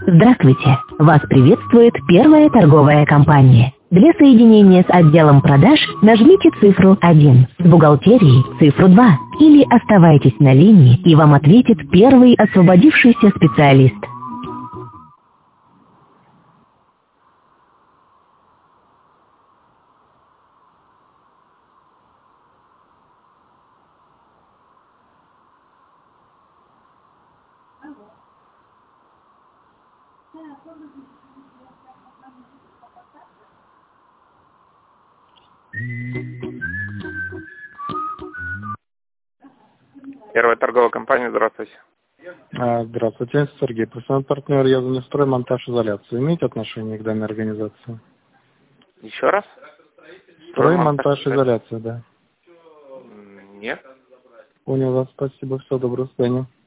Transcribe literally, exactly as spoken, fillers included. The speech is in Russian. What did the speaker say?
Здравствуйте! Вас приветствует первая торговая компания. Для соединения с отделом продаж нажмите цифру один, с бухгалтерией цифру два или оставайтесь на линии, и вам ответит первый освободившийся специалист. Первая торговая компания, здравствуйте. А, Здравствуйте, Сергей, профессиональный партнер. Я за строй, монтаж, изоляцию. Имеете отношение к данной организации? Еще раз? Строй, монтаж, изоляция, да. Нет. Понял вас, спасибо, все, доброго свидания.